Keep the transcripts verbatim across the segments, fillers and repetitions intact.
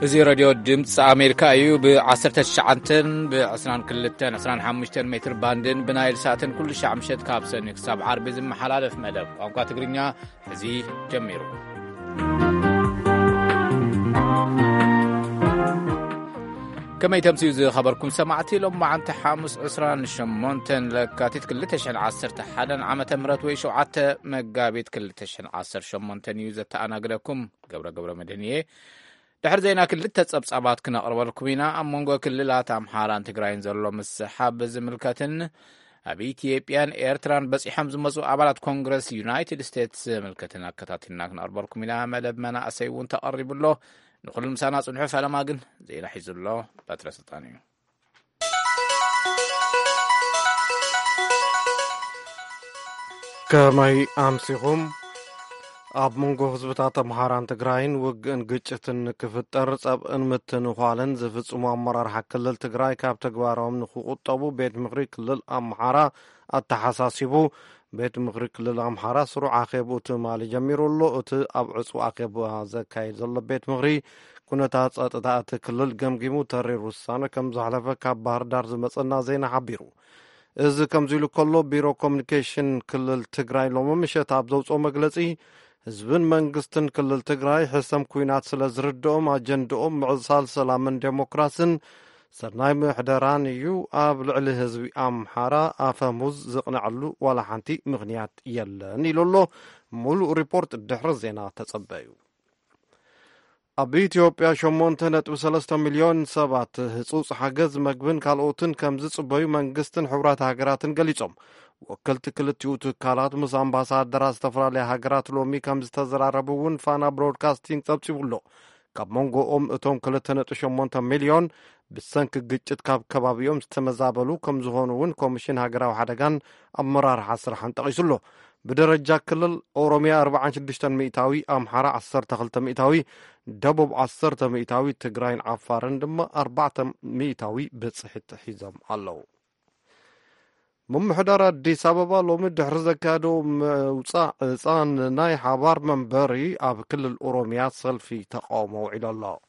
زي راديو دمت أمريكا أيو بعشرة الشعنتن بعشران كلتن عشران حمشتن متر باندن بنايل ساعتن كل شيء عمشت كابسن يكسب عربي زي محلال في مدب أوقات تقرينيا زي جميرو كما يتمسيو زي خبركم سمعتي لما عن تحامس عسران الشمونتن لكاتيت كلتشن عصر تحدن عمة مرات ويشو عتا مقابيت كلتشن عصر شمونتن يوزت أنا قلكم قبرة قبرة مدنية دحر زينا كلتا تصبصابات كنا قرب لكم هنا أمونغو كللات أمحاران تقراين زرلو مسحاب زملكتن أبي إثيوبيان إيرتران بس إحمز مزو أبالات كونغرس يونايتد ستيتس ملكتنا كتاتنا كنا قرب لكم هنا مدب منا أسيوون تقرب الله نقول المسانات صنحف على ماقن زي لحيز الله باترة سلطانيو كماي أمسيهم أب منغو حزبتات أمحاران تقراين وقن قجتن كفتر صاب انمتن وخالن زفت أمامرار حكلل تقراي كاب تقوارهم نخو قطبو بيت مغري كلل أمحارا التحساسيبو بيت مغري كلل أمحارا سرو عاقبو تمالي جميرو اللو ات أبعصو عاقبو هذا كاي زل بيت مغري كنتات أتات كلل قمقيمو ترير وسانة كم زحلفة كاب بار دار زمصنا زينا حبيرو إذا كم زيلو كلو بيرو كومنيكيشن كلل تقراي لو ممشت عبزوز أو مقلسي حزبن منغستن كلل تقراي حسم كوينات سلازردوم أجندوم معصال سلامن ديموكراسن سرناي محدران يو آب لعلي هزبي أمحارا آفاموز زقنعلو ولا حانتي مغنيات يلا نيلولو مولو ريبورت الدحر زينا تصبايو أبي إثيوبيا شمونتنت بسلسة مليون سبات هصوص حاجز مقبن كالوتن كمزي صبايو منغستن حورات هاقراتن قليصم وكلت كلت يوتو كالات مس أمباسادر استفرالي هاقرات لومي كمزي تزراربون فانا برودكاستينج تبسيبولو كاب مونغو أم اتوم كلتنت شمونتا مليون بسنك قجت كاب كبابيوم ستمزابلو كمزهونون كومشين هاقراو حدقان أمرار حسر حانتقيسولو بدرجة كلل أوروميا أربعة شدشتن مئتاوي أمحارا عصر تخلت مئتاوي دبوب عصر مئتاوي تقراين عفارن دم أربعة مئتاوي بتصحت حزام الله مم حدارة دي سببا لو مدحر زكادو وصان ناي حبار منبري أب كل الأوروميات صلفي تقاوموا إلى الله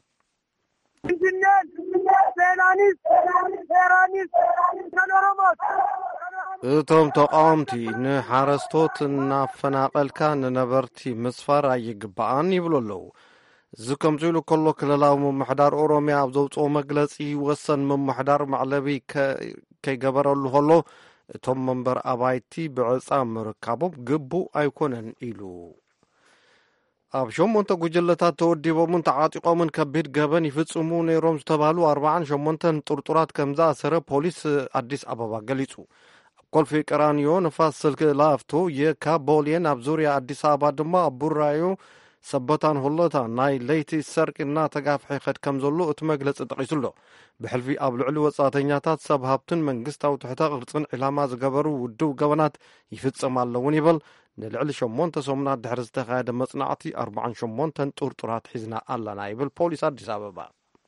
እቶም ተቃወምቲ ንሓረስቶት እናፈናቀልካ ንነበርቲ ምስፋር ኣይግባኣን ይብሉ ኣለዉ እዚ ከምዚ ኢሉ ከሎ ክልላዊ ምምሕዳር ኦሮምያ ኣብ ዘውፅኦ መግለፂ ወሰን ምምሕዳር መዕለቢ ከይገበረሉ ከሎ እቶም መንበር ኣባይቲ ብዕፃ ምርካቦም ግቡእ ኣይኮነን ኢሉ ኣብ ሸሞንተ ጉጅለታት ተወዲቦምን ተዓጢቆምን ከቢድ ገበን ይፍጽሙ ነይሮም ዝተባሃሉ ኣርባዓን ሸሞንተን ጥርጡራት ከምዝኣሰረ ፖሊስ ኣዲስ ኣበባ ገሊጹ ኮልፌ ቀራኒዮ ንፋስ ስልክ ላፍቶ የካቦሊየን ኣብ ዙርያ አዲስ አበባ ድማ አቡራዮ ሰበታን ሁለታ ናይ ለይቲ ሰርቅና ተጋፍሒ ኸድ ከም ዘሎ እቲ መግለጽ ጠቂሱሎ ብሕልፊ ኣብ ልዕሊ ወጻተኛታት ሰብ ሃብትን መንግስታዊ ትሕተ ቅርጽን ዕላማ ዝገበሩ ውድብ ገበናት ይፍጽም ኣለውን ይብል ንልዕሊ ሸሞንተ ሰሙናት ድሕሪ ዝተኻየደ መጽናዕቲ ኣርባዓን ሸሞንተን ጥርጡራት ሒዝና ኣለና ይብል ፖሊስ አዲስ አበባ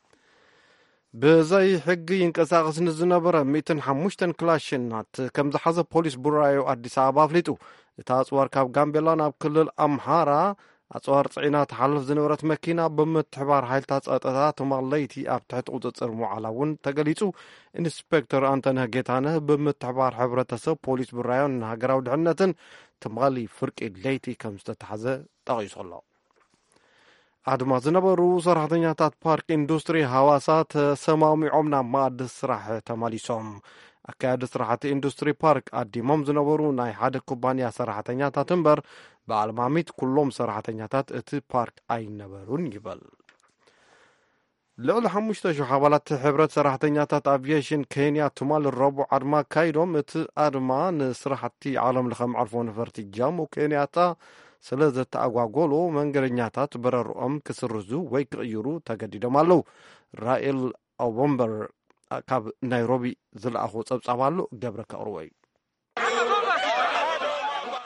بزي حقي ينقساقس نزنبرة مئتين حموشتن كلاشنات كم زحزة بوليس برايو أديس أبابا فليتو تاسوار كاب غامبيلان أب كلل أمحارا أصوار صعينات حلف زنورة مكينة بمتحبار حيلتات أتاتات وماليتي أب تحت قوتر معلاون تقليتو إنسبكتر أنتنها جيتانه بمتحبار حبرة سو بوليس برايو نها قراود عنتن تمغالي فرق الليتي كم ستتحزة تغيص الله عدما زنبرو سرحتنياتات بارك اندوستري هواسات سماومي عمنا ماد سرح تماليسوم أكاد سرحت اندوستري بارك أدي مم زنبرو ناي حاد كوبانيا سرحتنياتات تنبر بعلماميت كلهم سرحتنياتات اتي بارك أي نبرون يبل لأول حموشتشو حوالات حبرت سرحتنياتات أفيشن كينيا تمال الربو عدما كايدوم اتي أدما نسرحتي عالم لخم عرفون فرتي جامو كينياتا سلازة أقواقولو منقرنياتات بررؤم كسرزو ويكغيرو تقديدهم اللو رائل أوبمبر كاب نيروبي زل أخو سبسعوالو قبرك أروي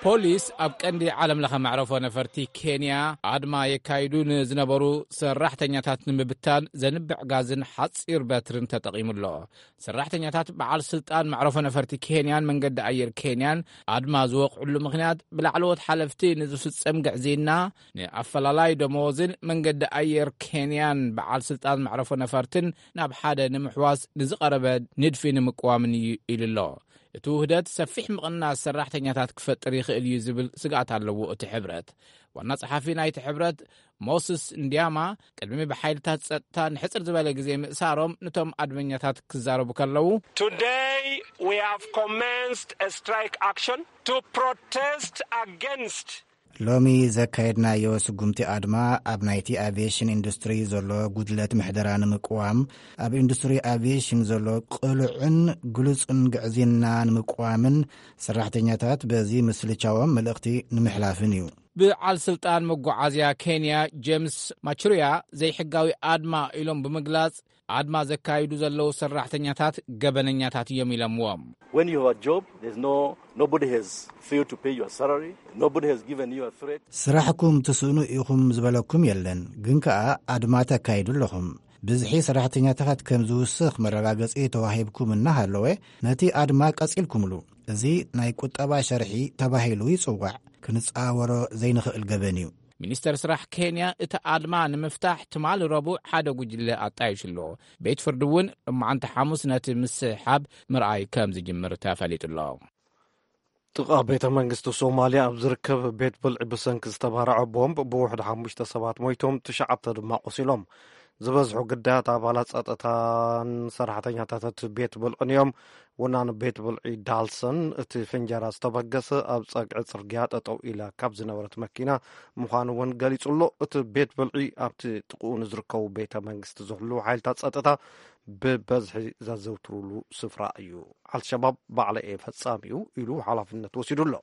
ፖሊስ ኣብ ቀንዲ ዓለም ለኸ መዕረፎ ነፈርቲ ኬንያ ኣድማ የካይዱን ዝነበሩ ሰራሕተኛታት ንምብታን ዘንብዕ ጋዝን ሓፂር በትርን ተጠቒሙሎ ሰራሕተኛታት በዓል ስልጣን መዕረፎ ነፈርቲ ኬንያን መንገዲ ኣየር ኬንያን ኣድማ ዝወቕዑሉ ምኽንያት ብላዕለዎት ሓለፍቲ ንዝፍጸም ግዕዜና ንኣፈላላይ ደመወዝን መንገዲ ኣየር ኬንያን በዓል ስልጣን መዕረፎ ነፈርትን ናብ ሓደ ንምሕዋስ ንዝቐረበ ንድፊ ንምቅዋምን ኢሉሎ እቲ ውህደት ሰፊሕ ምቕናስ ሰራሕተኛታት ክፈጥር ይኽእል እዩ ዝብል ስጋት ኣለዎ እቲ ሕብረት ዋና ጸሓፊ ናይቲ ሕብረት ሞስስ እንዲያማ ቅድሚ ብሓይልታት ጸጥታ ንሕፅር ዝበለ ግዜ ምእሳሮም ነቶም ኣድመኛታት ክዛረቡ ከለዉ Today we have commenced a strike action to protest against ሎሚ ዘካየድናዮ ስጉምቲ ኣድማ ኣብ ናይቲ አቪዬሽን ኢንዱስትሪ ዘሎ ጉድለት ምሕደራ ንምቅዋም ኣብ ኢንዱስትሪ አቪዬሽን ዘሎ ቅልዕን ግሉጽን ግዕዜና ንምቅዋምን ሰራሕተኛታት በዚ ምስልቻዎም መልእኽቲ ንምሕላፍን እዩ ብዓል ስልጣን መጓዓዝያ ኬንያ ጄምስ ማቹሪያ ዘይሕጋዊ ኣድማ ኢሎም ብምግላጽ ኣድማ ዘካይዱ ዘለው ሰራሕተኛታት ገበነኛታት እዮም ኢሎምዎም When you have a job, there's no nobody has failed to pay your salary. Nobody has given you a threat. ስራሕኩም ትስእኑ ኢኹም ዝበለኩም የለን ግን ከኣ ኣድማ ተካይዱ ኣለኹም ብዝሒ ሰራሕተኛታት ከም ዝውስኽ መረጋገፂ ተዋሂብኩም እናሃለወ ነቲ ኣድማ ቀጺልኩምሉ እዚ ናይ ቁጠባ ሸርሒ ተባሂሉ ይጽዋዕ ክንጻወሮ ዘይንኽእል ገበን እዩ ሚኒስተር ስራሕ ኬንያ እቲ ኣድማ ንምፍታሕ ትማል ረቡዕ ሓደ ጉጅለ ኣጣይሽሎ ቤት ፍርዲ እውን እማዓንቲ ሐሙስ ነቲ ምስሓብ ምርኣይ ከም ዝጅምር ተፈሊጡሎ ጥቃ ቤተ መንግስቲ ሶማሊያ ኣብ ዝርከብ ቤት ብልዒ ብሰንኪ ዝተባረዐ ቦምብ ብውሕድ ሓሙሽተ ሰባት ሞይቶም ትሽዓተ ድማ ቆሲሎም ዝበዝሑ ግዳያት ኣባላት ጸጥታን ሰራሕተኛታት ቤት ብልዕን እዮም ወናን ቤት ብልዒ ዳልሰን እቲ ፍንጀራ ዝተበገሰ ኣብ ጸግዒ ጽርግያ ጠጠው ኢላ ካብ ዝነበረት መኪና ምዃኑ እውን ገሊጹሎ እቲ ቤት ብልዒ ኣብቲ ጥቕኡ ንዝርከቡ ቤተ መንግስቲ ዝህሉ ሓይልታት ጸጥታ ብበዝሒ ዘዘውትሩሉ ስፍራ እዩ አልሸባብ ባዕለኤ ፈጻሚ እዩ ኢሉ ሓላፍነት ወሲዱሎ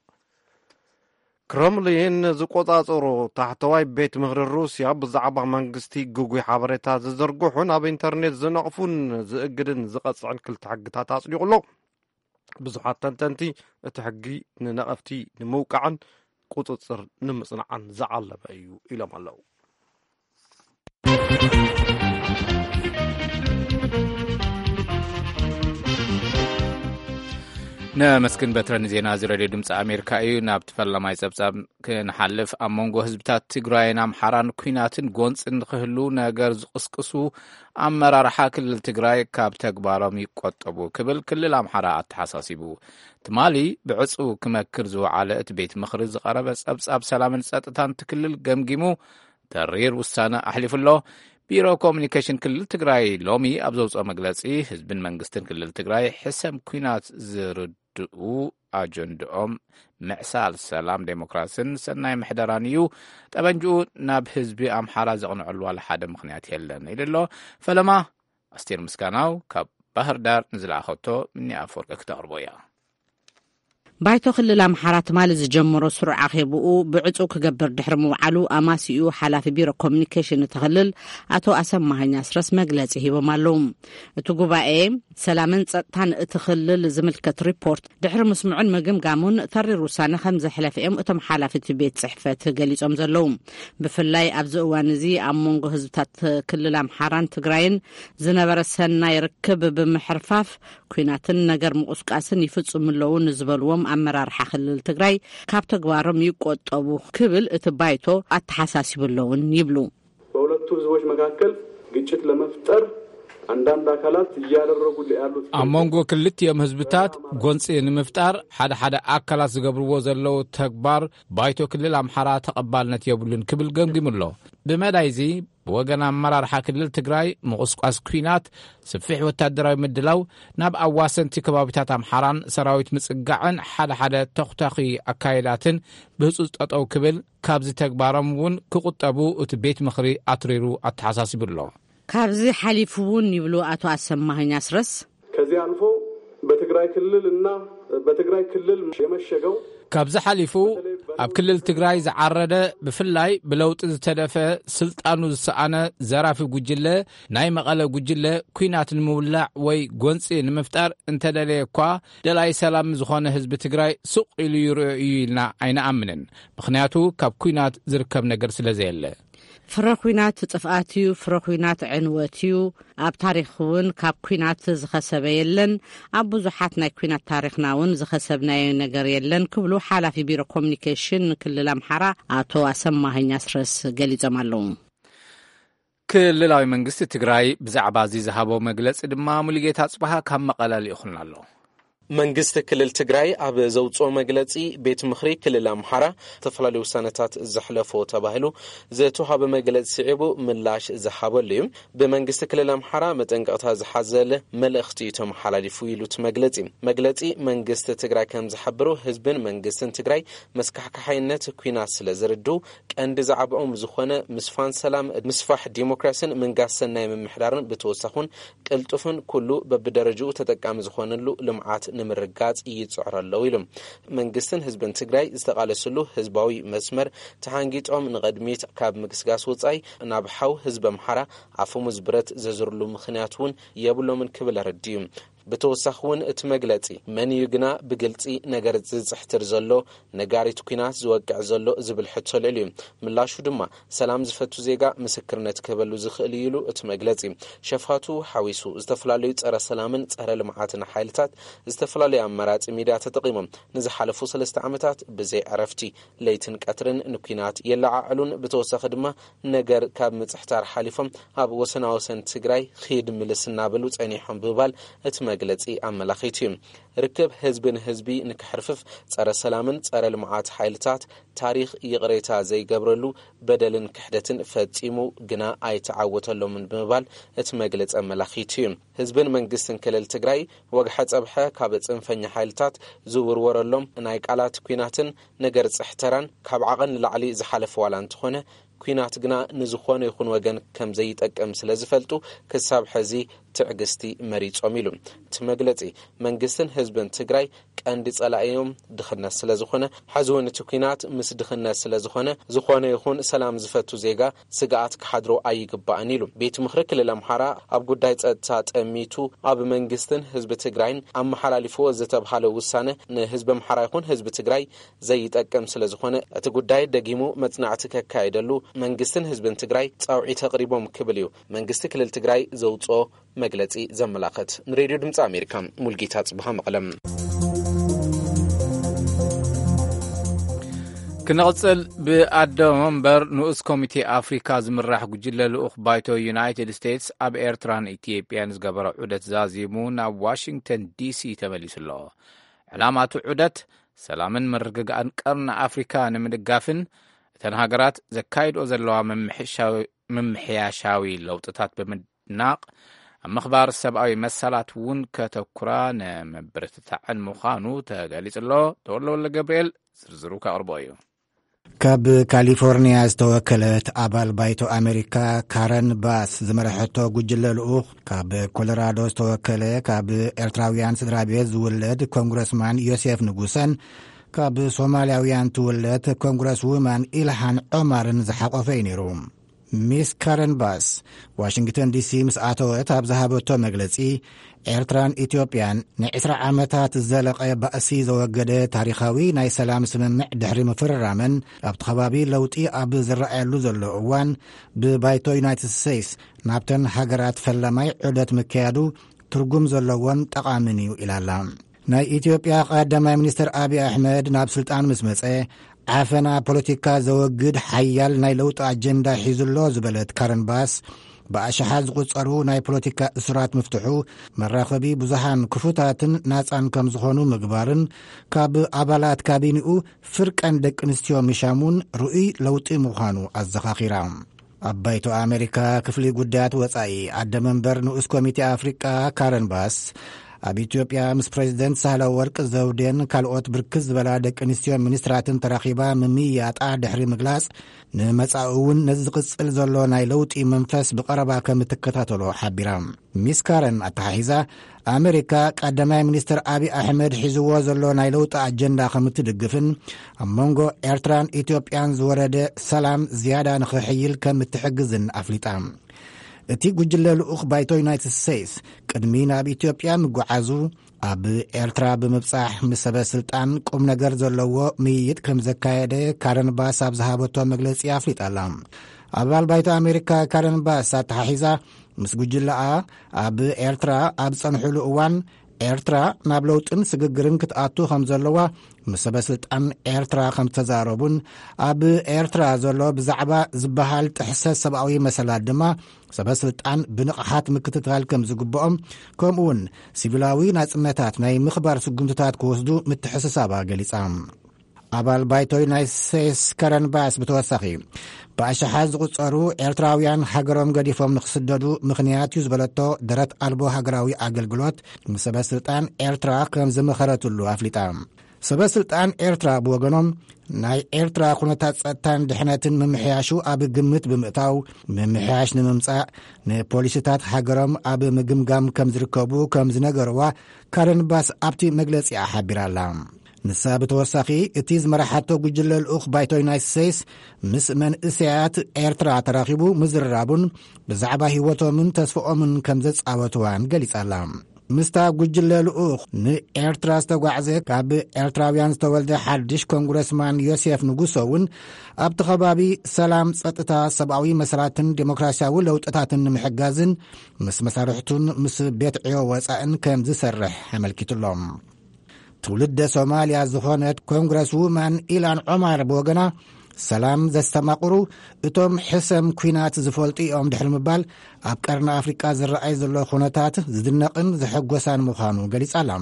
ክረምሊን ዝቆጻጸሩ ታሕተዋይ ቤት ምኽሪ ሩስያ ብዛዕባ መንግስቲ ጉጉይ ሓበሬታ ዝዘርግሑን ኣብ ኢንተርኔት ዝነቕፉን ዝእግድን ዝቐጽዕን ክልተ ሕግታት ኣጽዲቑሎ ብዙሓት ተንተንቲ እቲ ሕጊ ንነቐፍቲ ንምውቃዕን ቁፅፅር ንምጽናዕን ዝዓለመ እዩ ኢሎም ኣለዉ ነመስክን በትረን ዜና ዝረድዮ ድምፂ ኣሜሪካ እዩ ናብ ተፈላማይ ጸብጻብ ክንሓልፍ ኣብ መንጎ ህዝብታት ትግራይን ኣምሓራን ኩናትን ጎንፅን ክህሉ ነገር ዝቕስቅሱ ኣመራርሓ ክልል ትግራይ ካብ ተግባሮም ይቆጠቡ ክብል ክልል ኣምሓራ ኣተሓሳሲቡ ትማሊ ብዕፁ ክመክር ዝወዓለ እቲ ቤት ምኽሪ ዝቐረበ ጸብጻብ ሰላምን ጸጥታን ትክልል ገምጊሙ ተሪር ውሳነ ኣሕሊፉሎ ቢሮ ኮሙኒኬሽን ክልል ትግራይ ሎሚ ኣብ ዘውፅኦ መግለጺ ህዝብን መንግስትን ክልል ትግራይ ሕሰም ኩናት ዝርድኡ ኣጀንድኦም ምዕሳል ሰላም ዴሞክራሲን ሰናይ ምሕደራን እዩ ጠበንጅኡ ናብ ህዝቢ ኣምሓራ ዘቕንዕሉ ዋላ ሓደ ምኽንያት የለን ኢሉሎ ፈለማ ኣስቴር ምስጋናው ካብ ባህር ዳር ንዝለኣኸቶ ምኒ ኣፈወርቂ ክተቕርቦ እያ ባይቶ ክልል ኣምሓራ ትማሊ ዝጀመሮ ስሩዕ ኣኼብኡ ብዕፁ ክገብር ድሕሪ ምውዓሉ ኣማሲኡ ሓላፊ ቢሮ ኮሙኒኬሽን ተኽልል ኣቶ ኣሰማሃኛ ስረስ መግለጺ ሂቦም ኣለዉ እቲ ጉባኤ ሰላምን ጸጥታን እቲ ክልል ዝምልከት ሪፖርት ድሕሪ ምስምዑን ምግምጋሙን ተሪር ውሳነ ከም ዘሕለፈ እዮም እቶም ሓላፊት ቤት ጽሕፈት ገሊጾም ዘለዉ ብፍላይ ኣብዚ እዋን እዚ ኣብ መንጎ ህዝብታት ክልል ኣምሓራን ትግራይን ዝነበረ ሰናይ ርክብ ብምሕርፋፍ ኩናትን ነገር ምቁስቃስን ይፍጽምለዉ ንዝበልዎም ኣመራርሓ ክልል ትግራይ ካብ ተግባሮም ይቆጠቡ ክብል እቲ ባይቶ አተሐሳሲብለውን ይብሉ በሁለቱ ህዝቦች መካከል ግጭት ለመፍጠር አንዳንድ አካላት እያደረጉ ያሉት አሞንጎ ክልቲኦም ህዝብታት ጎንጽ ንምፍጣር ሓደ ሓደ አካላት ዝገብርዎ ዘለው ተግባር ባይቶ ክልል አምሓራ ተቀባልነት የብሉን ክብል ገምጊምሎ ብመዳይዚ ወገን አመራርሓ ክልል ትግራይ ምቁስቋስ ኩናት ስፊሕ ወታደራዊ ምድላው ናብ ኣዋሰንቲ ከባቢታት አምሓራን ሰራዊት ምጽጋዕን ሓደ ሓደ ተኽታኺ አካይዳትን ብህጹጽ ጠጠው ክብል ካብዚ ተግባሮም እውን ክቁጠቡ እቲ ቤት ምኽሪ አትሪሩ አተሐሳሲብሎ ካብዚ ሓሊፉውን ይብሉ አቶ አሰማኸኝ አስረስ ከዚህ አልፎ በትግራይ ክልል እና በትግራይ ክልል የመሸገው ካብዚ ሓሊፉ ኣብ ክልል ትግራይ ዝዓረደ ብፍላይ ብለውጢ ዝተደፈ ስልጣኑ ዝሰኣነ ዘራፊ ጉጅለ ናይ መቐለ ጉጅለ ኩናት ንምውላዕ ወይ ጎንፂ ንምፍጣር እንተደለየ እኳ ደላይ ሰላም ዝኾነ ህዝቢ ትግራይ ሱቕ ኢሉ ይርአዩ ኢልና ኣይነኣምንን። ምክንያቱ ካብ ኩናት ዝርከብ ነገር ስለ ዘየለ ፍረ ኩናት ጥፍኣት እዩ፣ ፍረ ኩናት ዕንወት እዩ። ኣብ ታሪክ እውን ካብ ኩናት ዝኸሰበ የለን፣ ኣብ ብዙሓት ናይ ኩናት ታሪክና እውን ዝኸሰብናዮ ነገር የለን ክብሉ ሓላፊ ቢሮ ኮሚኒኬሽን ክልል ኣምሓራ ኣቶ ኣሰማኸኝ ኣስረስ ገሊፆም ኣለዉ። ክልላዊ መንግስቲ ትግራይ ብዛዕባ እዚ ዝሃቦ መግለፂ ድማ ሙሉጌታ ጽባሃ ካብ መቐለ ልኢኹልና ኣሎ። መንግስቲ ክልል ትግራይ ኣብ ዘውፅኦ መግለፂ ቤት ምኽሪ ክልል ኣምሓራ ዝተፈላለዩ ውሳነታት ዘሕለፎ ተባሂሉ ዝተውሃበ መግለፂ ስዒቡ ምላሽ ዝሃበሉ እዩ። ብመንግስቲ ክልል ኣምሓራ መጠንቀቕታ ዝሓዘለ መልእኽቲ እዩ ተመሓላሊፉ ኢሉት መግለፂ መግለፂ መንግስቲ ትግራይ ከም ዝሓብሩ ህዝብን መንግስትን ትግራይ መስካሕካሓይነት ኩናት ስለ ዝርድኡ ቀንዲ ዛዕብኦም ዝኾነ ምስፋን ሰላም፣ ምስፋሕ ዲሞክራሲን ምንጋስ ሰናይ ምምሕዳርን ብተወሳኹን ቅልጡፍን ኩሉ በብደረጃኡ ተጠቃሚ ዝኾነሉ ልምዓት ንምርጋጽ ይጽዕረለው ኢሎም መንግስትን ህዝብን ትግራይ ዝተቃለሰሉ ህዝባዊ መስመር ተሃንጊጦም ንቀድሚት ካብ ምግስጋስ ወጻይ ናብ ሓው ህዝብ ኣምሓራ ኣፈሙ ዝብረት ዘዝርሉ ምኽንያቱን የብሎምን ክብል ረድዩ። ብተወሳኹን እቲ መግለፂ መን እዩ ግና ብግልፂ ነገር ዝፅሕትር ዘሎ ነጋሪት ኩናት ዝወቅዕ ዘሎ ዝብል ሕቶ ልዕልዩ ምላሹ ድማ ሰላም ዝፈቱ ዜጋ ምስክርነት ክህበሉ ዝኽእል ኢሉ እቲ መግለፂ ሸፋቱ ሓዊሱ ዝተፈላለዩ ፀረ ሰላምን ፀረ ልምዓትን ሓይልታት ዝተፈላለዩ ኣመራፂ ሚድያ ተጠቂሞም ንዝሓለፉ ሰለስተ ዓመታት ብዘይ ዕረፍቲ ለይትን ቀትርን ንኩናት የለዓዕሉን ብተወሳኺ ድማ ነገር ካብ ምፅሕታር ሓሊፎም ኣብ ወሰናወሰን ትግራይ ኺድ ምልስ እናበሉ ፀኒሖም ብባል እቲ መግለፂ ኣመላኺት እዩ። ርክብ ህዝብን ህዝቢ ንክሕርፍፍ ፀረ ሰላምን ፀረ ልምዓት ሓይልታት ታሪክ ይቕሬታ ዘይገብረሉ በደልን ክሕደትን ፈጺሙ ግና ኣይተዓወተሎምን ብምባል እቲ መግለፂ ኣመላኺት እዩ። ህዝብን መንግስትን ክልል ትግራይ ወግሐ ፀብሐ ካብ ፅንፈኛ ሓይልታት ዝውርወረሎም ናይ ቃላት ኩናትን ነገር ፅሕተራን ካብ ዓቐን ንላዕሊ ዝሓለፈ ዋላ እንትኾነ ኩናት ግና ንዝኾነ ይኹን ወገን ከም ዘይጠቅም ስለ ዝፈልጡ ክሳብ ሕዚ ትዕግስቲ መሪጾም ኢሉ እቲ መግለፂ መንግስትን ህዝብን ትግራይ ቀንዲ ጸላእዮም ድኽነት ስለ ዝኾነ ሓዝውን እቲ ኩናት ምስ ድኽነት ስለ ዝኾነ ዝኾነ ይኹን ሰላም ዝፈቱ ዜጋ ስጋኣት ክሓድሮ ኣይግባእን ኢሉ ቤት ምኽሪ ክልል ኣምሓራ ኣብ ጉዳይ ጸጥታ ጠሚቱ ኣብ መንግስትን ህዝቢ ትግራይን ኣመሓላሊፍዎ ዝተብሃለ ውሳነ ንህዝቢ ኣምሓራ ይኹን ህዝቢ ትግራይ ዘይጠቅም ስለ ዝኾነ እቲ ጉዳይ ደጊሙ መጽናዕቲ ከካይደሉ መንግስትን ህዝብን ትግራይ ጻውዒት ተቅሪቦም ክብል እዩ መንግስቲ ክልል ትግራይ ዘውፅኦ መግለፂ ዘመላኽት። ንሬድዮ ድምፂ ኣሜሪካ ሙልጌታ ጽባሃ መቐለም። ክንቕጽል ብኣደ መንበር ንኡስ ኮሚቴ ኣፍሪካ ዝምራሕ ጉጅለ ልኡኽ ባይቶ ዩናይትድ ስቴትስ ኣብ ኤርትራን ኢትዮጵያን ዝገበረ ዑደት ዛዚሙ ናብ ዋሽንግተን ዲሲ ተመሊሱ ኣሎ። ዕላማቱ ዑደት ሰላምን ምርግጋእን ቀርኒ ኣፍሪካ ንምድጋፍን እተን ሃገራት ዘካይድኦ ዘለዋ ምምሕያሻዊ ለውጥታት ብምድናቕ ኣብ ምኽባር ሰብኣዊ መሰላት እውን ከተኩራ ንመበረትታዕን ምዃኑ ተገሊጹ ኣሎ። ተወልደ ገብርኤል ዝርዝሩ ከቕርቦ እዩ። ካብ ካሊፎርኒያ ዝተወከለት ኣባል ባይቶ ኣሜሪካ ካረን ባስ ዝመረሐቶ ጉጅለ ልኡኽ ካብ ኮሎራዶ ዝተወከለ ካብ ኤርትራውያን ስድራ ቤት ዝውለድ ኮንግረስማን ዮሴፍ ንጉሰን ካብ ሶማልያውያን ትውለት ኮንግረስ ውማን ኢልሃን ዖማርን ዝሓቆፈ እዩ ነይሩ። ሚስ ካረን ባስ ዋሽንግተን ዲሲ ምስ ኣተወት ኣብ ዝሃበቶ መግለፂ ኤርትራን ኢትዮጵያን ንዒስራ ዓመታት ዘለቐ ባእሲ ዘወገደ ታሪኻዊ ናይ ሰላም ስምምዕ ድሕሪ ምፍርራመን ኣብቲ ከባቢ ለውጢ ኣብ ዝረኣየሉ ዘሎ እዋን ብባይቶ ዩናይትድ ስቴትስ ናብተን ሃገራት ፈላማይ ዑደት ምክያዱ ትርጉም ዘለዎን ጠቓምን እዩ ኢላላ። ናይ ኢትዮጵያ ቀዳማይ ሚኒስትር አብይ ኣሕመድ ናብ ስልጣን ምስ መፀ ዓፈና ፖለቲካ ዘወግድ ሓያል ናይ ለውጢ ኣጀንዳ ሒዙሎ ዝበለት ካረን ባስ ብኣሽሓት ዝቝጸሩ ናይ ፖለቲካ እስራት ምፍትሑ መራኸቢ ብዙሃን ክፉታትን ናጻን ከም ዝኾኑ ምግባርን ካብ ኣባላት ካቢኒኡ ፍርቀን ደቂ ኣንስትዮ ምሻሙን ርኡይ ለውጢ ምዃኑ ኣዘኻኺራ። ኣብ ባይቶ ኣሜሪካ ክፍሊ ጉዳያት ወጻኢ ኣደ መንበር ንኡስ ኮሚቴ ኣፍሪቃ ካረን ባስ ኣብ ኢትዮጵያ ምስ ፕሬዚደንት ሳህለ ወርቅ ዘውዴን ካልኦት ብርክዝ ዝበላ ደቂ ኣንስትዮ ሚኒስትራትን ተራኺባ ምምያጣ ድሕሪ ምግላጽ ንመጻኢ እውን ነዚ ዝቕጽል ዘሎ ናይ ለውጢ መንፈስ ብቐረባ ከም እትከታተሎ ሓቢራ ሚስ ካረን ኣተሓሒዛ ኣሜሪካ ቀዳማይ ሚኒስትር ኣብዪ ኣሕመድ ሒዝዎ ዘሎ ናይ ለውጢ ኣጀንዳ ከም እትድግፍን ኣብ መንጎ ኤርትራን ኢትዮጵያን ዝወረደ ሰላም ዝያዳ ንኽሕይል ከም እትሕግዝን ኣፍሊጣ እቲ ጉጅለ ልኡኽ ባይቶ ዩናይትድ ስቴትስ ቅድሚ ናብ ኢትዮጵያ ምጓዓዙ ኣብ ኤርትራ ብምብጻሕ ምስ ሰበ ስልጣን ቁም ነገር ዘለዎ ምይይጥ ከም ዘካየደ ካረን ባስ ኣብ ዝሃበቶ መግለጺ ኣፍሊጣላ ኣባል ባይቶ ኣሜሪካ ካረን ባስ ኣተሓሒዛ ምስ ጉጅለኣ ኣብ ኤርትራ ኣብ ጸንሑሉ እዋን ኤርትራ ናብ ለውጥን ስግግርን ክትኣቱ ከም ዘለዋ ምስ ሰበ ስልጣን ኤርትራ ከም ተዛረቡን ኣብ ኤርትራ ዘሎ ብዛዕባ ዝበሃል ጥሕሰት ሰብኣዊ መሰላት ድማ ሰበ ስልጣን ብንቕሓት ምክትታል ከም ዝግብኦም ከምኡውን ሲቪላዊ ናጽነታት ናይ ምኽባር ስጉምትታት ክወስዱ ምትሕስሳባ ገሊጻ ኣባል ባይቶ ዩናይትድ ስቴትስ ካረን ባስ ብተወሳኺ ብኣሽሓት ዝቝጸሩ ኤርትራውያን ሃገሮም ገዲፎም ንኽስደዱ ምኽንያት እዩ ዝበለቶ ደረት ኣልቦ ሃገራዊ ኣገልግሎት ምስ ሰበ ስልጣን ኤርትራ ከም ዝመኸረትሉ ኣፍሊጣ ሰበ ስልጣን ኤርትራ ብወገኖም ናይ ኤርትራ ኩነታት ጸጥታን ድሕነትን ምምሕያሹ ኣብ ግምት ብምእታው ምምሕያሽ ንምምጻእ ንፖሊስታት ሃገሮም ኣብ ምግምጋም ከም ዝርከቡ ከም ዝነገርዋ ካረን ባስ ኣብቲ መግለጺኣ ሓቢራላ ንሳ ብተወሳኺ እቲ ዝመራሓቶ ጉጅለ ልኡኽ ባይቶ ዩናይትድ ስቴትስ ምስ መንእሰያት ኤርትራ ተራኺቡ ምዝርራቡን ብዛዕባ ህይወቶምን ተስፍኦምን ከም ዘጻወትዋን ገሊጻላ ምስታ ጉጅለ ልኡኽ ንኤርትራ ዝተጓዕዘ ካብ ኤርትራውያን ዝተወልደ ሓድሽ ኮንግረስማን ዮሴፍ ንጉሶ እውን ኣብቲ ከባቢ ሰላም ጸጥታ ሰብኣዊ መሰላትን ዴሞክራሲያዊ ለውጥታትን ንምሕጋዝን ምስ መሳርሕቱን ምስ ቤት ዕዮ ወጻእን ከም ዝሰርሕ ኣመልኪቱሎም ትውልደ ሶማልያ ዝኾነት ኮንግረስ ውማን ኢላን ዑማር ብወገና ሰላም ዘስተማቕሩ እቶም ሕሰም ኩናት ዝፈልጡ እዮም ድሕሪ ምባል ኣብ ቀርኒ ኣፍሪቃ ዝረኣይ ዘሎ ኩነታት ዝድነቕን ዘሐጐሳን ምዃኑ ገሊጻላ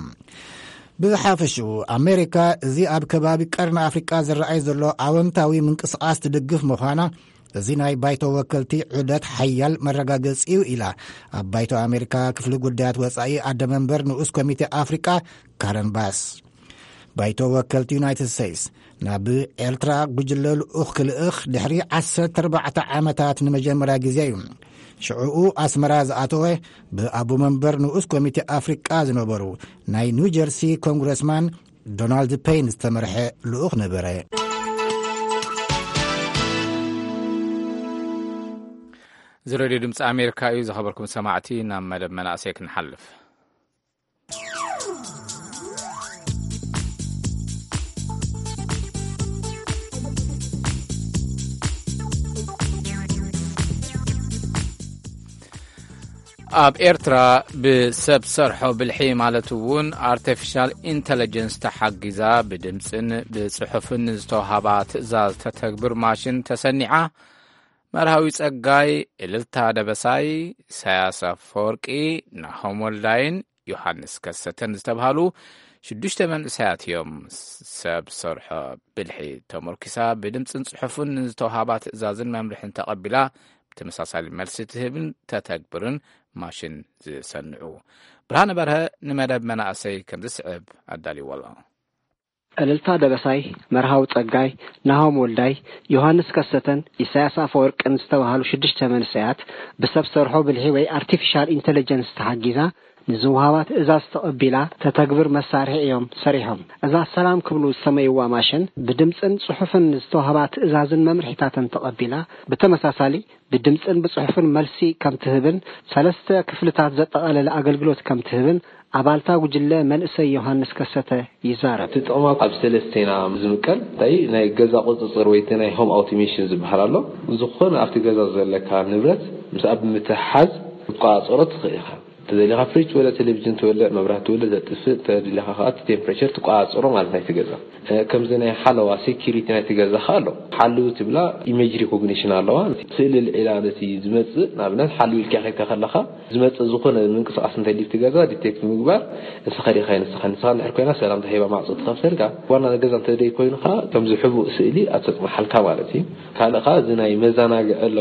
ብሓፈሽኡ ኣሜሪካ እዚ ኣብ ከባቢ ቀርኒ ኣፍሪቃ ዝረኣይ ዘሎ ኣወንታዊ ምንቅስቓስ ትድግፍ ምዃና እዚ ናይ ባይቶ ወከልቲ ዑደት ሓያል መረጋገጺ እዩ ኢላ ኣብ ባይቶ ኣሜሪካ ክፍሊ ጉዳያት ወጻኢ ኣደ መንበር ንኡስ ኮሚቴ ኣፍሪቃ ካረን ባስ ባይቶ ወከልቲ ዩናይትድ ስቴትስ ናብ ኤርትራ ጉጅለ ልኡኽ ክልእኽ ድሕሪ ዓሰርተ ኣርባዕተ ዓመታት ንመጀመርያ ግዜ እዩ ሽዑኡ ኣስመራ ዝኣተወ ብኣቦ መንበር ንኡስ ኮሚቴ ኣፍሪቃ ዝነበሩ ናይ ኒው ጀርሲ ኮንግረስማን ዶናልድ ፔይን ዝተመርሐ ልኡኽ ነበረ ዝሬድዮ ድምፂ ኣሜሪካ እዩ ዝኸበርኩም ሰማዕቲ ናብ መደብ መናእሰይ ክንሓልፍ ኣብ ኤርትራ ብሰብ ሰርሖ ብልሒ ማለት እውን ኣርቲፊሻል ኢንተለጀንስ ተሓጊዛ ብድምፅን ብጽሑፍን ዝተውሃባ ትእዛዝ ተተግብር ማሽን ተሰኒዓ መርሃዊ ጸጋይ እልልታ ደበሳይ ኢሳያስ አፈወርቂ ናሆም ወልዳይን ዮሐንስ ከሰተን ዝተብሃሉ ሽዱሽተ መንእሰያት እዮም ሰብ ሰርሖ ብልሒ ተመርኪሳ ብድምፅን ጽሑፍን ዝተውሃባ ትእዛዝን መምርሕን ተቐቢላ ብተመሳሳሊ መልሲ ትህብን ተተግብርን ማሽን ዝሰንዑ ብርሃነ በርሀ ንመደብ መናእሰይ ከም ዝስዕብ ኣዳልይዎሎ እልልታ ደበሳይ መርሃዊ ጸጋይ ናሆም ወልዳይ ዮሐንስ ከሰተን ኢሳያስ አፈወርቅን ዝተባሃሉ ሽዱሽተ መንእሰያት ብሰብ ሰርሖ ብልሒ ወይ አርቲፊሻል ኢንተለጀንስ ተሓጊዛ ንዝውሃባት እዛዝ ተቐቢላ ተተግብር መሳርሒ እዮም ሰሪሖም እዛ ሰላም ክብሉ ዝሰመይዋ ማሽን ብድምፅን ጽሑፍን ዝተውሃባት እዛዝን መምርሒታትን ተቐቢላ ብተመሳሳሊ ብድምፅን ብጽሑፍን መልሲ ከም ትህብን ሰለስተ ክፍልታት ዘጠቓለለ ኣገልግሎት ከም ትህብን ኣባልታ ጉጅለ መንእሰይ ዮሐንስ ከሰተ ይዛረብ ጥቕማ ኣብ ሰለስቴና ዝምቀል ታይ ናይ ገዛ ቁፅፅር ወይ ናይ ሆም አውቶሜሽን ዝበሃል ኣሎ ዝኾነ ኣብቲ ገዛ ዘለካ ንብረት ምስ ኣብ ምትሓዝ ቋጽሮ ትኽኢኻ تدليها فريج ولا تلفزيون ولا مبرات ولا تطفئ تدليها خاط تمبريتشر تقاصروا ማለት ነው ተገዛ ከም ዘነ ሓለዋ ሴኩሪቲ ናይ ተገዛ ሓሎ ሓሉ ትብላ ኢሜጅ ሪኮግኒሽን ኣለዋ ስለ ኢላለቲ ዝመጽ ናብነት ሓሉ ኢልካ ኸይካ ከለኻ ዝመጽ ዝኾነ ምንቅስቃስ እንታይ ሊፍት ገዛ ዲቴክት ምግባር እስኸዲ ኸይነ እስኸን እስኸን ሕርኮይና ሰላም ተሄባ ማዕጾ ተኸፍሰርካ ዋና ገዛ እንተደይ ኮይንኻ ከም ዝሕቡ ስእሊ ኣጽጥ መሐልካ ማለት እዩ ካልኻ ዝናይ መዛናግ ኣለዋ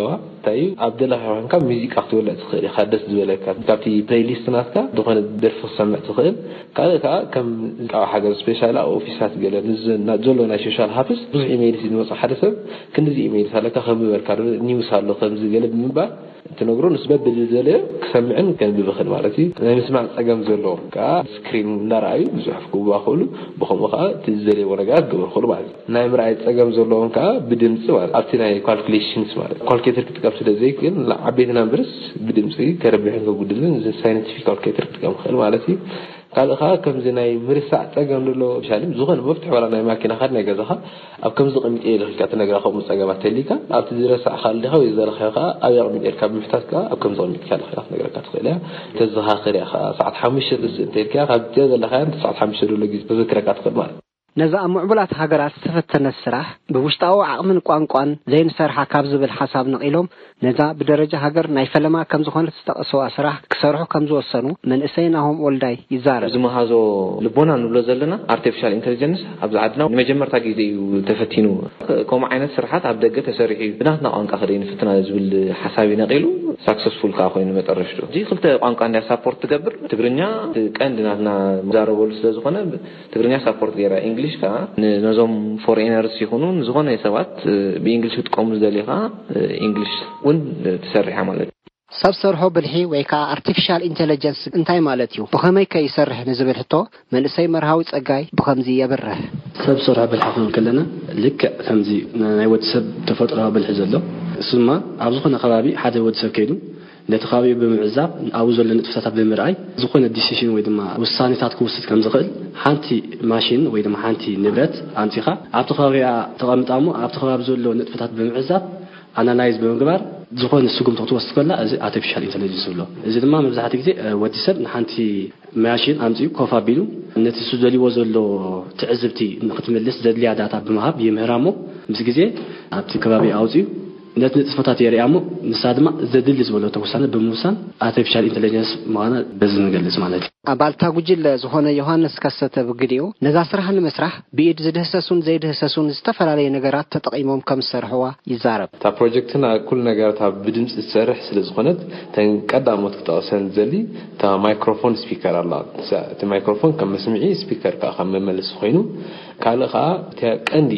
ታዩ አብደላ ሀዋንካ ሙዚቃ ትወለድ ትኽእል ይካደስ ዝበለካ ካብቲ ፕሌሊስት ናትካ ዝኾነ ደርፊ ሰምዕ ትኽእል ካልካ ከም ቃው ሓገር ስፔሻል ኦፊሳት ገለ ንዝና ዘሎና ሶሻል ሃፕስ ብዙ ኢሜይል ሲንወጽ ሓደ ሰብ ክንዚ ኢሜይል ሳለካ ከምበልካ ኒውስ አሎ ከምዚ ገለ ብምባል ትነግሮ ንስበብ ብዘለ ክሰምዕን ከንብብኽን ማለት እዩ ናይ ምስማዕ ጸገም ዘሎ ካ ስክሪን እንዳራዩ ብዙሕ ክዋኸሉ ብኸምኡ ካ ትዘለየ ወረጋት ግብርኹሉ ማለት ናይ ምርኣይ ጸገም ዘለዎም ካ ብድምጽ ማለት ኣብቲ ናይ ካልኩሌሽንስ ማለት ካልኩሌተር ክትጥቀም ስለዘይ ግን ዓበይቲ ናምበርስ ብድምጽ ከረብሕን ከጉድልን ሳይንቲፊክ ካልኩሌተር ክትጥቀም ክእል ማለት እዩ ካልኻ ከምዚ ናይ ምርሳዕ ጸገም ዘሎ ሻልም ዝኾነ መፍትሕ ወላ ናይ ማኪና ካድ ናይ ገዛኻ ኣብ ከምዚ ቅምጥ ኢልካ ተነግራኸ ሙጸገማት ተሊካ ኣብቲ ዝረሳዕ ካልዲኻ ወይ ዘለኸኻ ኣብ ቅምጥ ኢልካ ብምሕታትካ ኣብ ከምዚ ቅምጥ ካልኻ ነገርካ ትኽእል ተዘኻኽር ኢኻ ሰዓት ሓሙሽተ ትስእንተልካ ካብቲ ዘለኻ ሰዓት ሓሙሽተ ደሎ ግዜ ተዘክረካ ትኽእል ማለት ነዛ ሙዕቡላት ሃገራት ዝተፈተነ ስራሕ ብውሽጣዊ ዓቕምን ቋንቋን ዘይንሰርሓ ካብ ዝብል ሓሳብ ነቂሎም ነዛ ብደረጃ ሃገር ናይ ፈለማ ከም ዝኾነ ዝተቀሰዋ ስራሕ ክሰርሑ ከም ዝወሰኑ መንእሰይናሆም ወልዳይ ይዛረብ ዝመሃዞ ልቦና ንብሎ ዘለና አርቲፊሻል ኢንተለጀንስ ኣብ ዝዓድና ንመጀመርታ ግዜ ተፈቲኑ ከምኡ ዓይነት ስራሓት ኣብ ደገ ተሰሪሑ ብናትና ቋንቋ ከደይን ፍትና ዝብል ሓሳብ ይነቂሉ ሳክሰስፉል ካ ኮይኑ መጠረሽቱ እዚ ክልተ ቋንቋ እንዳ ሳፖርት ትገብር ትግርኛ ቀንድናትና ዛረበሉ ስለዝኾነ ትግርኛ ሳፖርት ገራ እንግሊሽ ካ ነዞም ፎሬነርስ ይኹኑ ዝኾነ ሰባት በእንግሊሽ ትቆም ዘሊኻ እንግሊሽ ወን ተሰሪሓ ማለት ሰብ ሰርሖ ብልሒ ወይ ካ አርቲፊሻል ኢንተለጀንስ እንታይ ማለት እዩ ብኸመይ ከይሰርሕ ንዝብል ሕቶ መንእሰይ መርሃዊ ጸጋይ ብኸምዚ ይብርህ ሰብ ሰርሖ ብልሒ ከም ከለና ልክ ከምዚ ናይ ወድሰብ ተፈጥሮዊ ብልሒ ዘሎ እስማ ኣብ ዝኾነ ከባቢ ሓደ ወድሰብ ከይዱ ነቲ ከባቢ ብምዕዛብ ኣብ ዘሎ ንጥፈታት ብምርኣይ ዝኾነ ዲሲሽን ወይ ድማ ውሳኔታት ክውስድ ከም ዝኽእል ሓንቲ ማሽን ወይ ድማ ሓንቲ ንብረት ኣንቲኻ ኣብቲ ከባቢያ ተቐምጣሞ ኣብቲ ከባቢ ዘሎ ንጥፈታት ብምዕዛብ አናላይዝ ብምግባር ዝኾነ ስጉምቲ ክትወስድ ከላ እዚ አርቲፊሻል ኢንተለጀንስ ብሎ እዚ ድማ መብዛሕትኡ ግዜ ወዲሰብ ንሓንቲ ማሽን ኣምፂኡ ኮፍ ኣቢሉ ነቲ ዝደልይዎ ዘሎ ትዕዝብቲ ንክትመልስ ዘድልያ ዳታ ብምሃብ ይምህራሞ ምስ ግዜ ኣብቲ ከባቢ ኣውፂኡ ነቲ ንጥፈታት የሪኣሞ ንሳ ድማ ዘድሊ ዝበሎ ተወሳነ ብምውሳን አርቲፊሻል ኢንተለጀንስ ማና በዝን ገለጽ ማለት እዩ አባልታ ጉጅለ ዝኾነ ዮሐንስ ከሰተ ብግዲኡ ነዛ ስራሕ ንምስራሕ ብኢድ ዝድህሰሱን ዘይድህሰሱን ዝተፈላለዩ ነገራት ተጠቂሞም ከም ሰርሕዋ ይዛረብ ታ ፕሮጀክትና ኩል ነገራት ብድምጽ ዝሰርሕ ስለ ዝኾነት ተንቀዳሞት ክተወሰን ዘሊ ታ ማይክሮፎን ስፒከር አላ ታ ማይክሮፎን ከም መስምዒ ስፒከር ካ ከም መመለስ ኮይኑ ካልኻ ተቀንዲ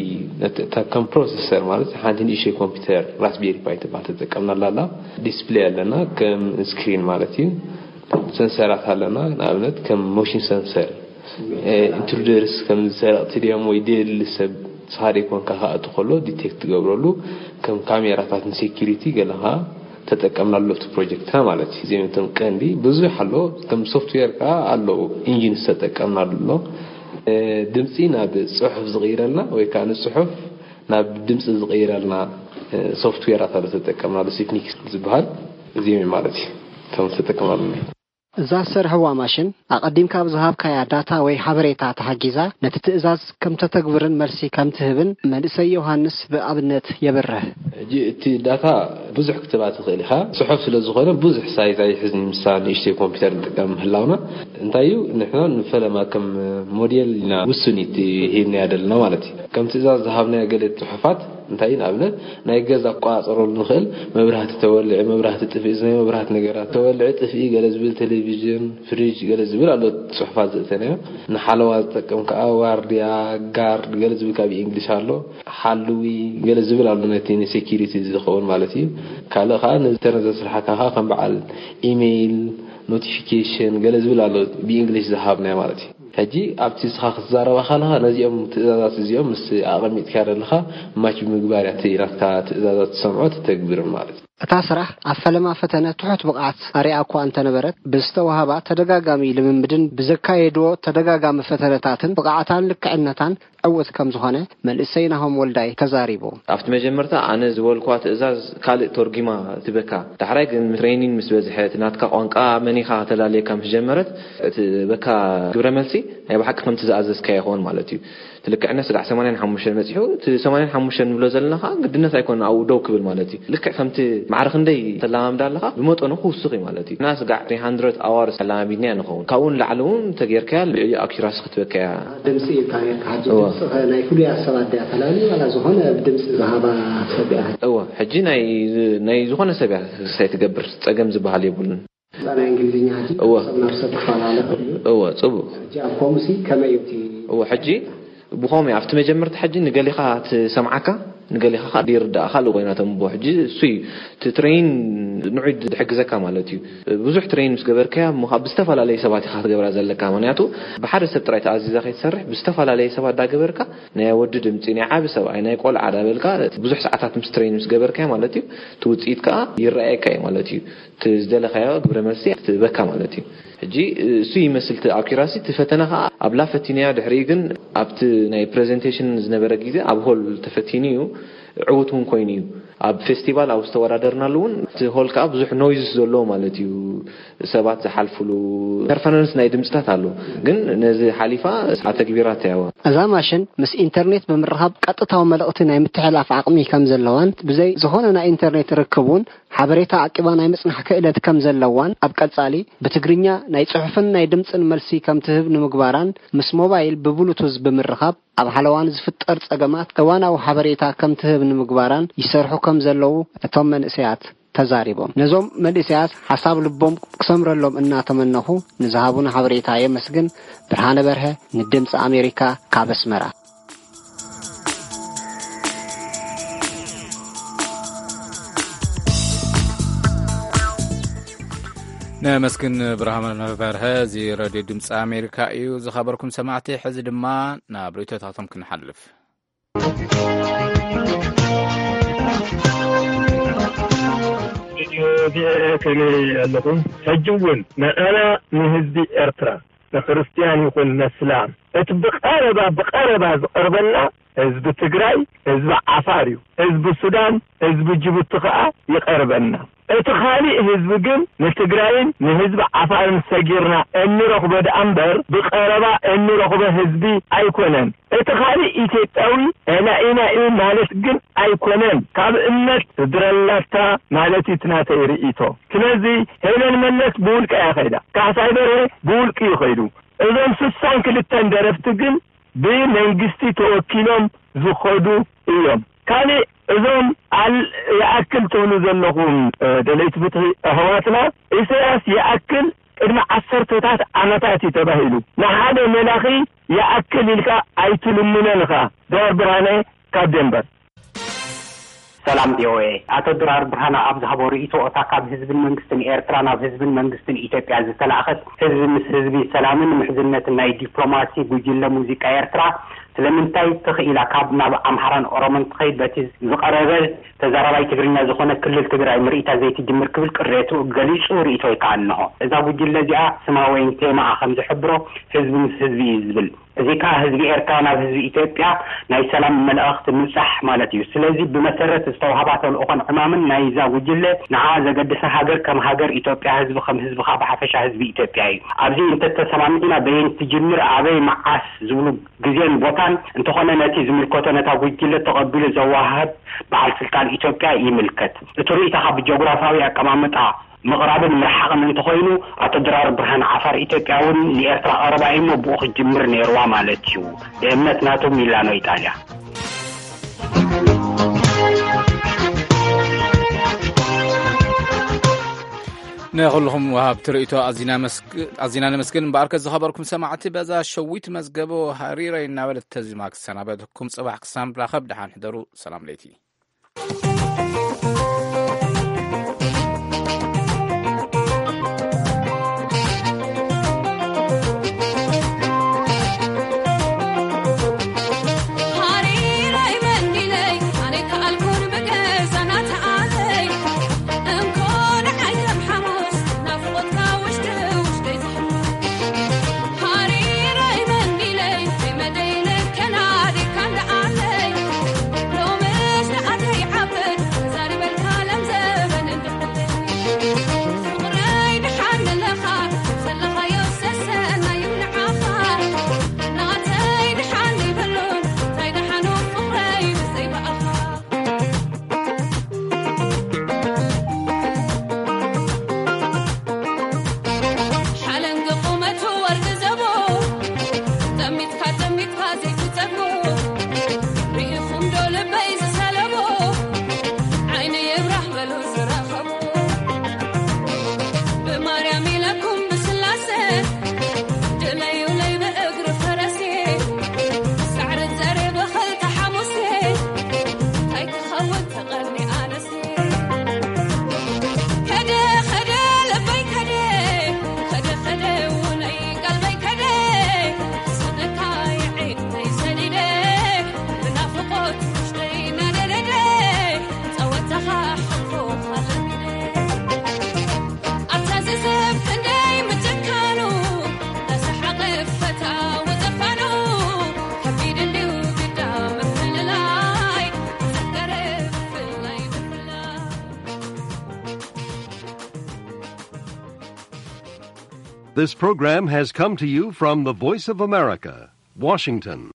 ታ ከም ፕሮሰሰር ማለት ሓንቲ ንእሽቶ ኮምፒውተር ራስቤሪ ፓይ ተባህት ተጠቀምና አላላ ዲስፕሌይ አለና ከም ስክሪን ማለት እዩ ሰንሰራት አለና ናብነት ከም ሞሽን ሰንሰር ኢንትሩደርስ ከም ሰራቅቲ ዲያም ወይ ዴል ሰብ ሳሪኮን ካሃት ኮሎ ዲቴክት ገብረሉ ከም ካሜራታት ሴኩሪቲ ገለሃ ተጠቀምናሉ ቱ ፕሮጀክት ማለት እዩ ዘንተም ቀንዲ ብዙ ሓሎ ከም ሶፍትዌር ካ አሎ ኢንጂን ተጠቀምናሉ ድምጺ ናብ ጽሑፍ ዝቀይረልና ወይ ካን ጽሑፍ ናብ ድምጽ ዝቀይረልና ሶፍትዌር አታ ተጠቀምናሉ ቴክኒክስ ዝበሃል እዚም ማለት እዩ ከም ተጠቀምናሉ እዛ ሰርሕዋ ማሽን አቀዲምካ ብዝሃብካያ ዳታ ወይ ሓበሬታ ተሓጊዛ ነቲ ትእዛዝ ከም ተተግብርን መልሲ ከም ትህብን መንእሰይ ዮሐንስ ብኣብነት ይብርህ እቲ ዳታ ብዙሕ ክትባት ትኽእልኻ ጽሑፍ ስለ ዝኾነ ብዙሕ ሳይዝ ኣይሕዝኒ ምሳሌ ንእሽተይ ኮምፒውተር ንጥቀም ህላውና እንታዩ ንሕና ንፈለማ ከም ሞዴል ኢና ውስኒት ሂብና ያደልና ማለት እዩ ከም ትእዛዝ ዝሃብና ገለ ጽሑፋት እንታይ ንኣብነት ናይ ገዛ ቋጽሮል ንኽእል መብራህቲ ተወልዕ መብራህቲ ጥፍኢ ዝናይ መብራህቲ ነገራት ተወልዕ ጥፍኢ ገለ ዝብል ቴሌቪዥን ፍሪጅ ገለ ዝብል ኣሎ ጽሑፋት ዘተነዮ ንሓለዋ ዝጠቀም ከዓ ዋርድያ ጋርድ ገለ ዝብል ካብ እንግሊሽ ኣሎ ሓልዊ ገለ ዝብል ኣሎ ነቲ ሴኩሪቲ ዝኸውን ማለት እዩ ካልእ ከዓ ንተነዘ ስራሕካ ከም በዓል ኢሜይል ኖቲፊኬሽን ገለ ዝብል ኣሎ ብእንግሊሽ ዝሃብና ማለት እዩ ሕጂ ኣብቲ ስኻ ክትዛረባ ካለኻ ነዚኦም ትእዛዛት እዚኦም ምስ ኣቐሚጥካ ያለኻ ማች ምግባር ያትኢናትካ ትእዛዛት ሰምዖ ተግብር ማለት እዩ እታ ስራሕ ኣብ ፈለማ ፈተነ ትሑት ብቕዓት ኣርያ እኳ እንተነበረት ብዝተዋሃባ ተደጋጋሚ ልምምድን ብዘካየድዎ ተደጋጋሚ ፈተነታትን ብቕዓታን ልክዕነታን ዕውት ከም ዝኾነ መንእሰይናሆም ወልዳይ ተዛሪቡ ኣብቲ መጀመርታ ኣነ ዝበልኳ ትእዛዝ ካልእ ተርጊማ ትበካ ዳሕራይ ግን ትሬኒንግ ምስ በዝሐት ናትካ ቋንቋ መኒኻ ተላለየ ከም ጀመረት እቲ በካ ግብረ መልሲ ናይ ባሕቂ ከምቲ ዝኣዘዝካ ይኾን ማለት እዩ ትልክዕነ ስጋዕ ሰማንያ ወሓሙሽተ መጽሑ ሰማንያ ወሓሙሽተ ንብሎ ዘለናኻ ግድነት ኣይኮነ ኣብኡ ደው ክብል ማለት እዩ ልክዕ ከምቲ ማዕርኽ እንደይ ተላማምዳ ኣለኻ ብመጠኑ ክውስኽ እዩ ማለት እዩ እና ስጋዕ መቶ ኣዋርስ ተላማሚድና ንኸውን ካብኡን ላዕሊ እውን ተጌርካያ ልዕሊ ኣኪራስ ክትበከያ ድምፂ ካኔርካ ሓጂ ድምፂ ናይ ፍሉይ ሰባት ዳ ተላሊ ዋላ ዝኾነ ብድምፂ ዝሃባ ሰብያ እወ ሕጂ ናይ ናይ ዝኾነ ሰብያ ሳይ ትገብር ፀገም ዝበሃል የብሉን ናይ እንግሊዝኛ ሕጂ ናብ ሰብ ክፋላለ እወ ፅቡቅ ሕጂ ኣብ ኮምሲ ከመይ እቲ እወ ሕጂ ብኾም ኣብቲ መጀመርታ ሕጂ ንገሊኻ ትሰምዓካ ንገሊኻ ዲርዳእ ካልእ ኮይናቶም ቦ ሕጂ እሱይ ትሬን ንዑድ ዝሕግዘካ ማለት እዩ ብዙሕ ትሬን ምስ ገበርካያ ምኻብ ብዝተፈላለየ ሰባት ኢኻ ትገብራ ዘለካ ምክንያቱ ብሓደ ሰብ ጥራይ ተኣዚዛ ከይትሰርሕ ብዝተፈላለየ ሰባት ዳገበርካ ናይ ወዲ ድምፂ ናይ ዓቢ ሰብኣይ ናይ ቆልዓ ዳበልካ ብዙሕ ሰዓታት ምስ ትሬን ምስ ገበርካያ ማለት እዩ ትውፅኢት ከዓ ይረኣየካ ማለት እዩ ትዝደለኻዮ ግብረ መልሲ ትበካ ማለት እዩ ሕጂ እሱ ይመስልቲ ኣኪራሲ ትፈተናኻ ኣብ ላፈቲንያ ድሕሪ ግን ኣብቲ ናይ ፕሬዘንቴሽን ዝነበረ ጊዜ ኣብ ሆል ተፈቲኒ እዩ ዕውት እውን ኮይኑ እዩ ኣብ ፌስቲቫል ኣብ ዝተወዳደርናሉ እውን እቲ ሆል ከዓ ብዙሕ ኖይዝ ዘለዎ ማለት እዩ ሰባት ዝሓልፍሉ ፐርፎርማንስ ናይ ድምፅታት ኣሎ ግን ነዚ ሓሊፋ ኣተግቢራት ያዋ እዛ ማሽን ምስ ኢንተርኔት ብምርኻብ ቀጥታዊ መልእኽቲ ናይ ምትሕልላፍ ዓቕሚ ከም ዘለዋን ብዘይ ዝኾነ ናይ ኢንተርኔት ርክቡን ሓበሬታ ዓቂባ ናይ ምጽናሕ ክእለት ከም ዘለዋን ኣብ ቀጻሊ ብትግርኛ ናይ ጽሑፍን ናይ ድምፅን መልሲ ከም ትህብ ንምግባራን ምስ ሞባይል ብብሉቱዝ ብምርኻብ ኣብ ሓለዋን ዝፍጠር ጸገማት እዋናዊ ሓበሬታ ከም ትህብ ንምግባራን ይሰርሑ ከም ዘለዉ እቶም መንእሰያት ተዛሪቦም ነዞም መንእሰያት ሓሳብ ልቦም ክሰምረሎም እናተመነኹ ንዝሃቡና ሓበሬታ የመስግን ብርሃነ በርሀ ንድምፂ ኣሜሪካ ካብ ኣስመራ نمسكن برهمان فرها زي راديو دمس أمريكا إيو زخبركم سمعتي حزد ما نابريتو تعطم كن حلف فيديو دي كلي لكم سجون أنا من هزبي إرترا لخريستيان يقول الإسلام اتبقاربا بقاربا زقربنا حزب تجراي حزب عفاريو حزب السودان حزب جيبوتي يقربنا اتخالي حزب جن نتجراين نحزب عفار مسجرنا اني رخبة انبر بقربا اني رخبة حزبي ايكونن اتخالي ايتيتاوي انا انا اي مالت جن ايكونن كاب امت درلاتا مالتي تناتي رئيتو كنزي هيلن منت بولك يا خيدا كاسايبره بولك يخيدو اذن سسان كلتن درفت جن بمنجستي توكيلهم زخدو ايوم كاني اذن على يأكل تونو زلهم دليت بطري هواتنا إساس يأكل إدنا عصر توتات عمتاتي تبهيلو نحاده ملاخي يأكل لك أيتلمنا لك دور براني كابدنبر سلام ديوي أتو درار برهانا أبز هبوري إيتو أتاقا بحزب المنجستن إيرترانا بحزب المنجستن إيتوبيا عزيز تلاخت حزب مس حزبي سلامن محزنة ناي ديبلوماسي بوجيلا موزيكا إيرترا ስለምንታይ ተኽኢላ ካብ ናብ ኣምሓራን ኦሮሞን ትኸይድ በቲ ዝቐረበ ተዛራባይ ትግርኛ ዝኾነ ክልል ትግራይ ምርኢታ ዘይቲ ጅምር ክብል ቅሬቱ ገሊጹ ርእቶ ይከኣንሆ እዛ ጉጅለ እዚኣ ስማ ወይን ቴማኣ ከም ዝሕብሮ ህዝቢ ምስ ህዝቢ እዩ ዝብል እዚ ከዓ ህዝቢ ኤርትራ ናብ ህዝቢ ኢትዮጵያ ናይ ሰላም መልእኽቲ ምብፃሕ ማለት እዩ ስለዚ ብመሰረት ዝተዋህባቶ ልኡኾን ዕማምን ናይ ዛ ጉጅለ ንዓ ዘገድሰ ሃገር ከም ሃገር ኢትዮጵያ ህዝቢ ከም ህዝቢ ከዓ ብሓፈሻ ህዝቢ ኢትዮጵያ እዩ ኣብዚ እንተተሰማሚዕና በየንቲ ጅምር ኣበይ መዓስ ዝብሉ ግዜን ቦታን እንተኾነ ነቲ ዝምልከቶ ነታ ጉጅለ ተቐቢሉ ዘዋሃብ በዓል ስልጣን ኢትዮጵያ ይምልከት እቲ ርእይታ ካብ ጂኦግራፋዊ ኣቀማምጣ مغربን ምርሓቕን እንተኾይኑ ኣቶ ድራር ብርሃን ዓፋር ኢትዮጵያውን ንኤርትራ ቀረባ ኢሞ ብኡ ክጅምር ነይርዋ ማለት እዩ የእምነት ናቱ ሚላኖ ኢጣልያ نخلهم وهاب تريتو أزينا مسك أزينا مسكين بارك زخبركم سمعتي بذا شويت مزجبو هريرة النابل التزماك السنة بدكم صباح قسم بلا خبر دحان حضروا سلام ليتي Can This program has come to you from the Voice of America, Washington.